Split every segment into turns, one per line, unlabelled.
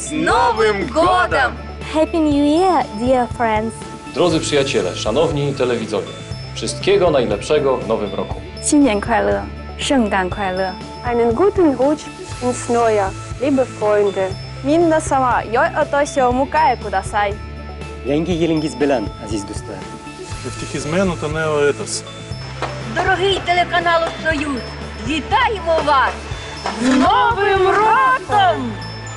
З Новим годом!
Happy New Year, dear friends!
Drodzy przyjaciele, szanowni telewidzowie, wszystkiego najlepszego w nowym roku.
新年快乐，圣诞快乐
Einen guten Rutsch ins Neue, liebe Freunde.
Minna-sama, yoy otoshi o mukae kudasai.
Yangi yilingiz bilan, aziz do'stlar.
Ефтихізмену та неоетос.
Дорогий телеканал «Союз», вітаємо вас! З Новим роком!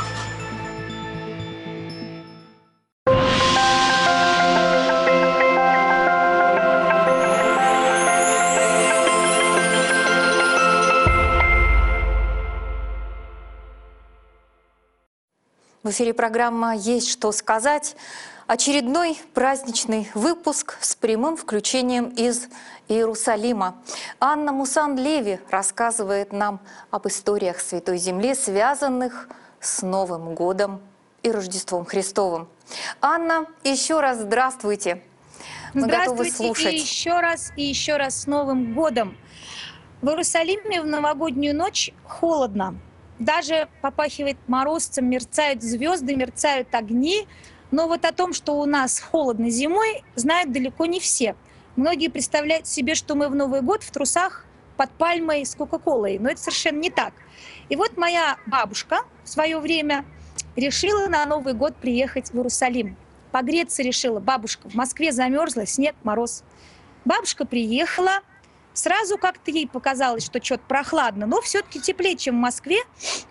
В эфире программа «Есть что сказать». Очередной праздничный выпуск с прямым включением из Иерусалима. Анна Мусан-Леви рассказывает нам об историях Святой Земли, связанных с Новым годом и Рождеством Христовым. Анна, еще раз здравствуйте. Мы готовы слушать.
И еще раз с Новым годом. В Иерусалиме в новогоднюю ночь холодно. Даже попахивает морозцем, мерцают звезды, мерцают огни. Но вот о том, что у нас холодно зимой, знают далеко не все. Многие представляют себе, что мы в Новый год в трусах под пальмой с Кока-Колой. Но это совершенно не так. И вот моя бабушка в свое время решила на Новый год приехать в Иерусалим. Погреться решила бабушка. В Москве замерзла, снег, мороз. Бабушка приехала. Сразу как-то ей показалось, что что-то прохладно, но все-таки теплее, чем в Москве.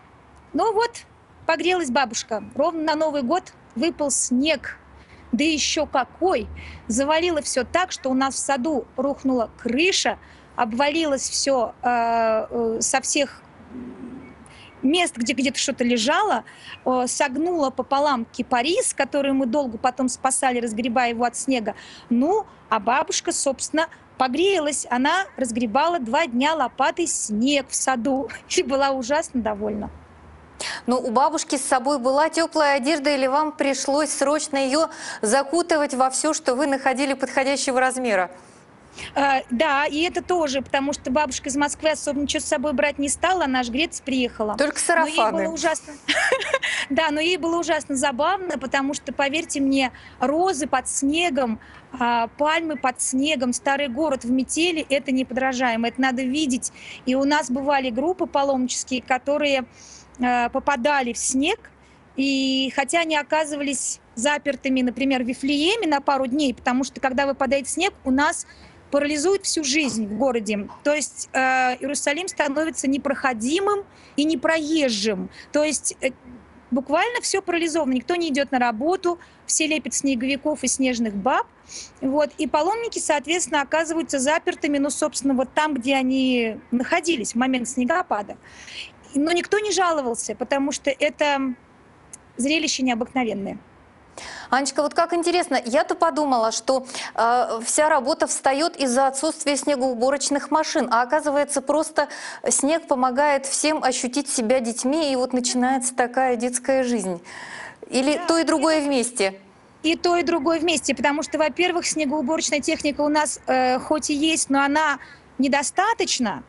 Ну вот, погрелась бабушка. Ровно на Новый год выпал снег. Да еще какой! Завалило все так, что у нас в саду рухнула крыша, обвалилось все со всех мест, где где-то что-то лежало, согнуло пополам кипарис, который мы долго потом спасали, разгребая его от снега. Ну, а бабушка, собственно, погрелась. Она разгребала 2 дня лопатой снег в саду и была ужасно довольна.
Но у бабушки с собой была теплая одежда, или вам пришлось срочно ее закутывать во все, что вы находили подходящего размера?
Да, и это тоже, потому что бабушка из Москвы особо ничего с собой брать не стала, она аж греться приехала.
Только сарафаны.
Но ей было ужасно... Да, но ей было ужасно забавно, потому что, поверьте мне, розы под снегом, пальмы под снегом, старый город в метели – это неподражаемо, это надо видеть. И у нас бывали группы паломнические, которые попадали в снег, и хотя они оказывались запертыми, например, в Вифлееме на пару дней, потому что, когда выпадает снег, у нас парализует всю жизнь в городе. То есть Иерусалим становится непроходимым и непроезжим. То есть буквально все парализовано. Никто не идет на работу, все лепят снеговиков и снежных баб. Вот. И паломники, соответственно, оказываются запертыми, ну, собственно, вот там, где они находились в момент снегопада. Но никто не жаловался, потому что это зрелище необыкновенное.
Анечка, вот как интересно, я-то подумала, что вся работа встает из-за отсутствия снегоуборочных машин, а оказывается, просто снег помогает всем ощутить себя детьми, и вот начинается такая детская жизнь. Или да, то и другое вместе?
И то, и другое вместе, потому что, во-первых, снегоуборочная техника у нас хоть и есть, но она недостаточна.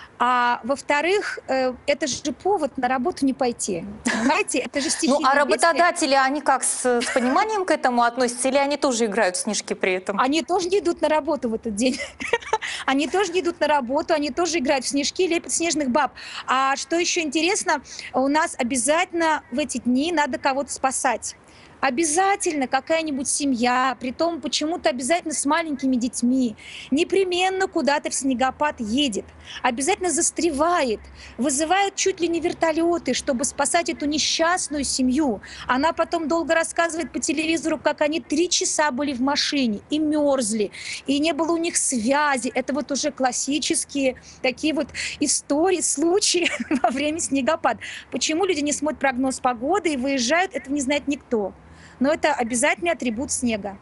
А во-вторых, это же повод на работу не пойти. Понимаете, это же стихийное
бедствие. Ну, а работодатели, они как, с пониманием к этому относятся, или они тоже играют в снежки при этом?
Они тоже не идут на работу в этот день. Они тоже не идут на работу, они тоже играют в снежки, лепят снежных баб. А что еще интересно, у нас обязательно в эти дни надо кого-то спасать. Обязательно какая-нибудь семья, притом почему-то обязательно с маленькими детьми, непременно куда-то в снегопад едет, обязательно застревает, вызывают чуть ли не вертолеты, чтобы спасать эту несчастную семью. Она потом долго рассказывает по телевизору, как они 3 часа были в машине и мерзли, и не было у них связи. Это вот уже классические такие вот истории, случаи во время снегопада. Почему люди не смотрят прогноз погоды и выезжают, этого не знает никто. Но это обязательный атрибут снега.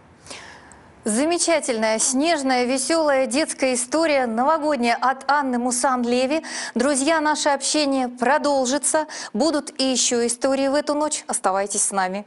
Замечательная, снежная, веселая детская история, новогодняя от Анны Мусан-Леви. Друзья, наше общение продолжится. Будут и еще истории в эту ночь. Оставайтесь с нами.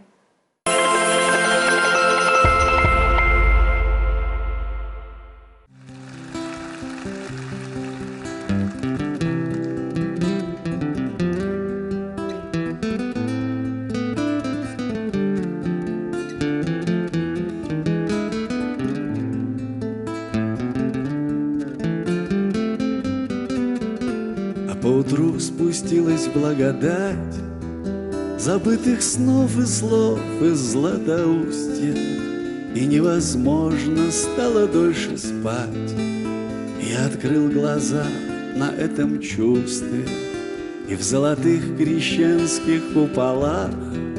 поутру спустилась благодать забытых снов и слов из Златоустья, и невозможно стало дольше спать. Я открыл глаза на этом чувстве, и в золотых крещенских куполах,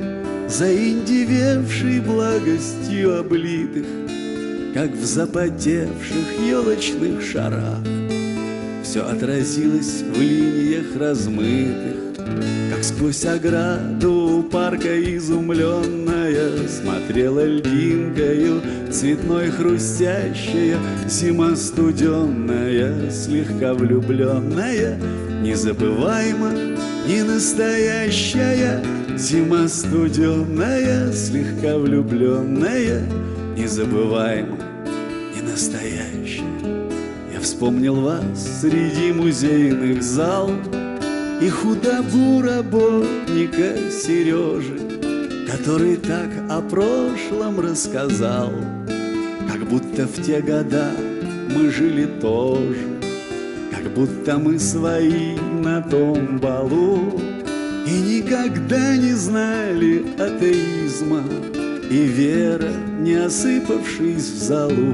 заиндевевшей благостью облитых, как в запотевших елочных шарах, все отразилось в линиях размытых, как сквозь ограду парка изумленная смотрела льдинкою цветной хрустящая зима студенная, слегка влюбленная, незабываемо, не настоящая зима студенная, слегка влюбленная, незабываемо, не настоящая. Я вспомнил вас среди музейных зал и худобу работника Сережи, который так о прошлом рассказал, как будто в те года мы жили тоже, как будто мы свои на том балу и никогда не знали атеизма, и вера, не осыпавшись в золу,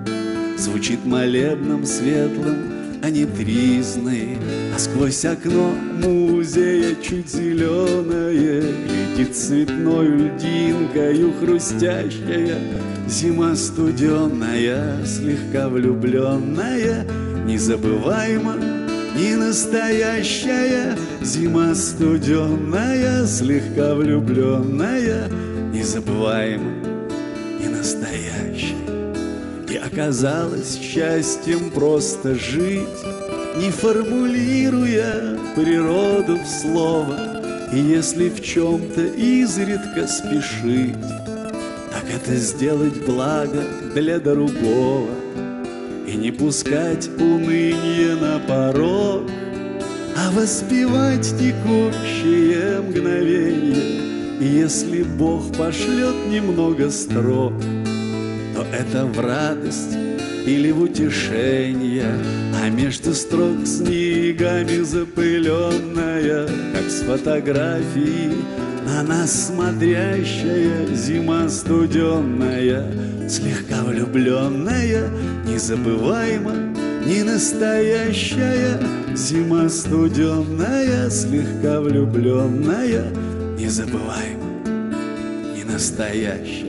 звучит молебном светлым, а не тризной, а сквозь окно музея чуть зеленое глядит цветною льдинкою хрустящая зима студенная, слегка влюбленная, незабываемо, не настоящая зима студенная, слегка влюбленная, незабываемо, не настоящая. И оказалось счастьем просто жить, не формулируя природу в слово, и если в чем-то изредка спешить, так это сделать благо для другого и не пускать уныние на порог, а воспевать текущее мгновенье. И если Бог пошлет немного строк, то это в радость или в утешение, а между строк снегами запыленная, как с фотографии на нас смотрящая зима студенная, слегка влюбленная, незабываемо, не настоящая зима студенная, слегка влюбленная, незабываемо, не настоящая.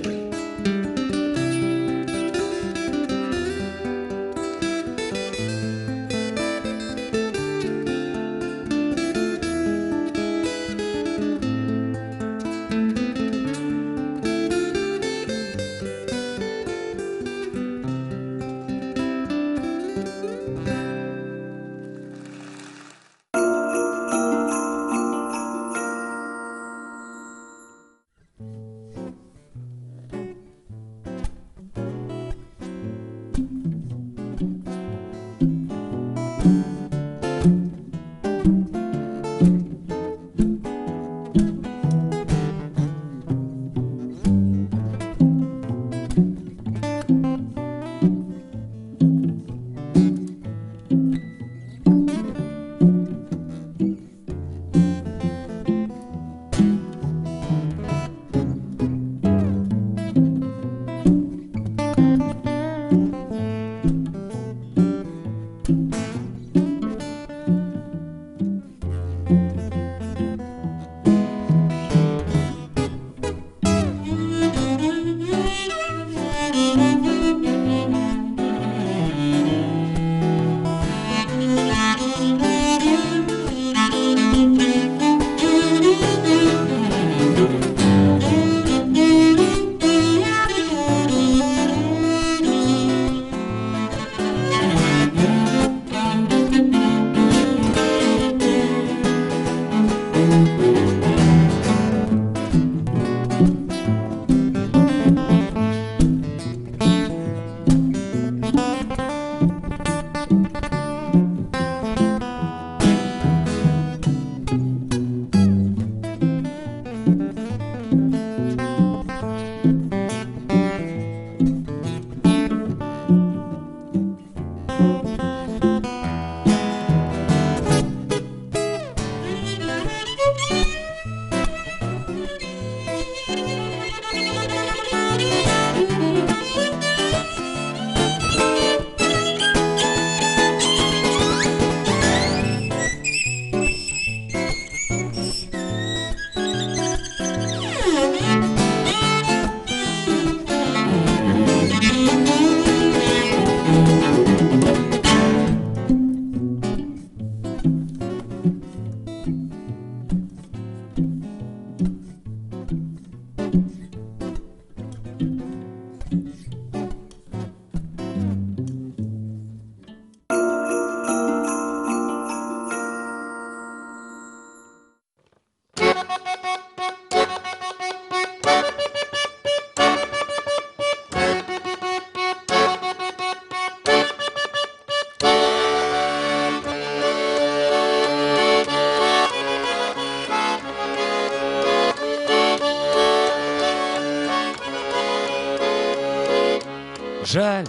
Жаль,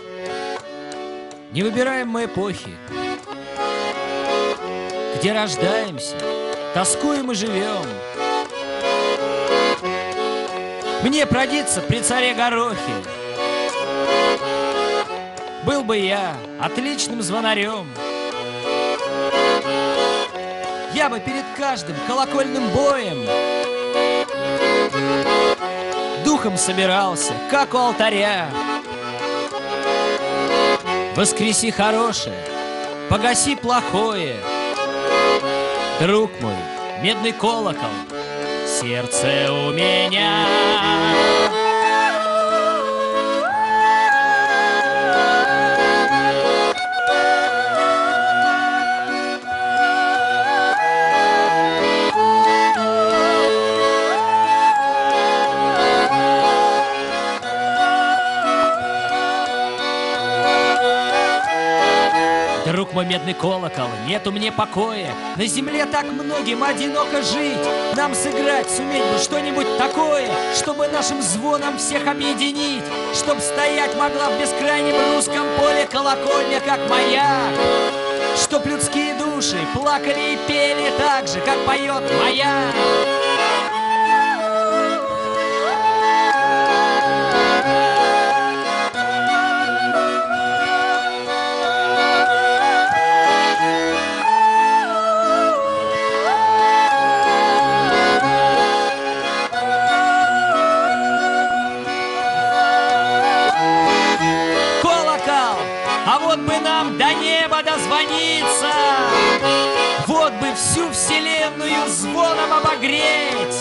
не выбираем мы эпохи, где рождаемся, тоскуем и живем. Мне продиться при царе Горохе. Был бы я отличным звонарем. Я бы перед каждым колокольным боем духом собирался, как у алтаря. Воскреси хорошее, погаси плохое. Друг мой, медный колокол, сердце у меня. Друг мой, медный колокол, нету мне покоя. На земле так многим одиноко жить. Нам сыграть суметь бы что-нибудь такое, чтобы нашим звоном всех объединить, чтоб стоять могла в бескрайнем русском поле колокольня, как маяк, чтоб людские души плакали и пели так же, как поет маяк. А вот бы нам до неба дозвониться, вот бы всю вселенную звоном обогреть.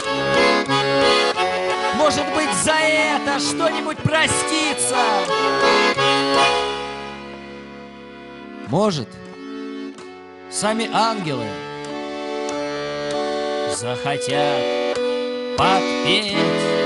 Может быть, за это что-нибудь проститься. Может, сами ангелы захотят подпеть.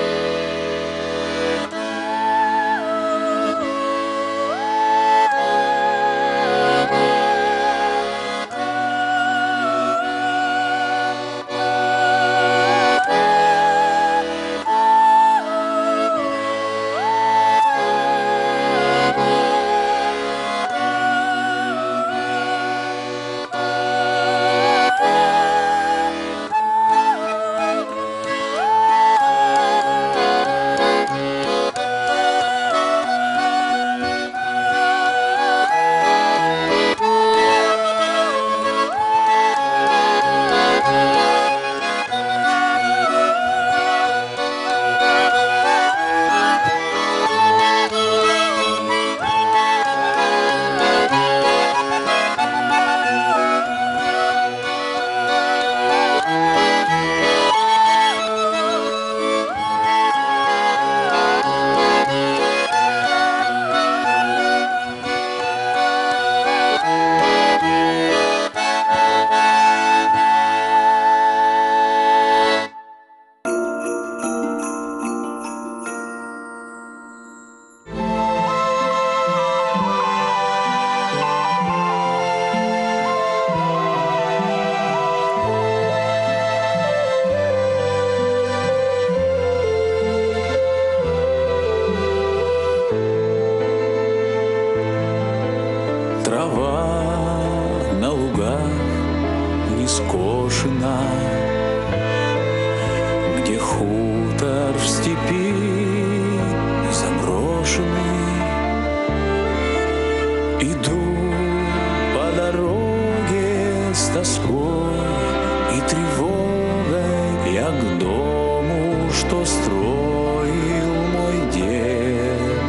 скошена, где хутор в степи заброшенный. Иду по дороге с тоской и тревогой я к дому, что строил мой дед.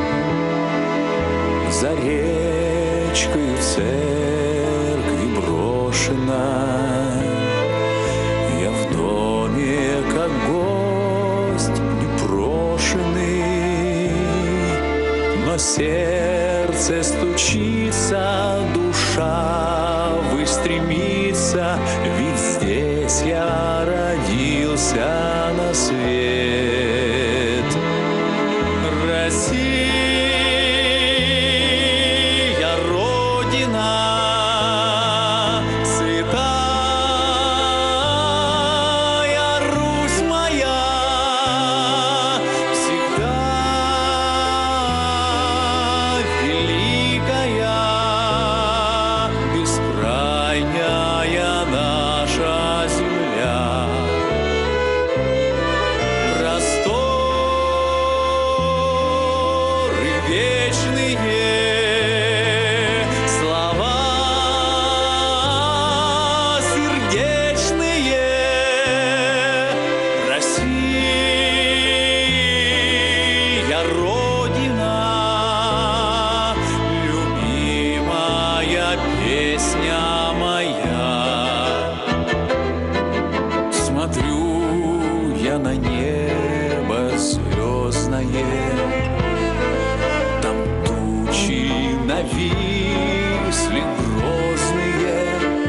За речкой в церкви брошена, я в доме как гость непрошенный, но сердце стучится, душа выстремится, ведь здесь я появился на свет. Россия, Родина, святая Русь моя, всегда великая, бескрайняя наша земля. Просторы вечные, слова сердечные. Россия, Родина, любимая песня моя. Смотрю я на небо звездное, там тучи нависли грозные.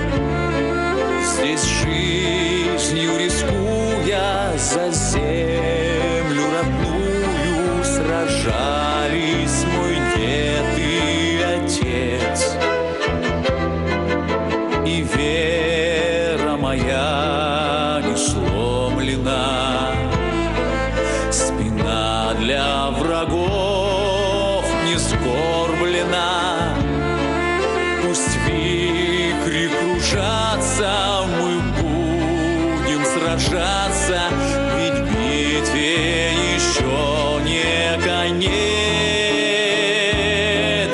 Здесь жизнью рискуя за землю родную сражались мой дед и отец. И вера моя не сломлена, спина для врагов не скорблена. Пусть вихри кружатся, мы будем сражаться, ведь битве еще не конец.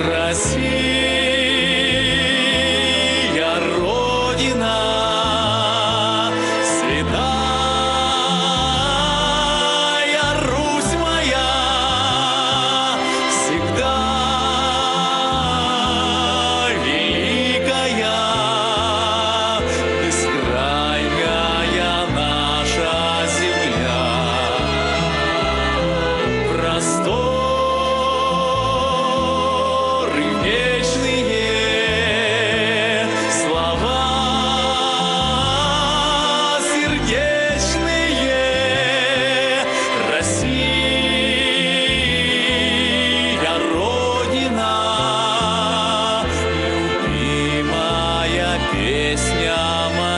Россия, Родина, святая Русь моя, всегда великая, бескрайняя наша земля. Просторы вечные, слова сердечные. Россия, Родина, любимая песня моя.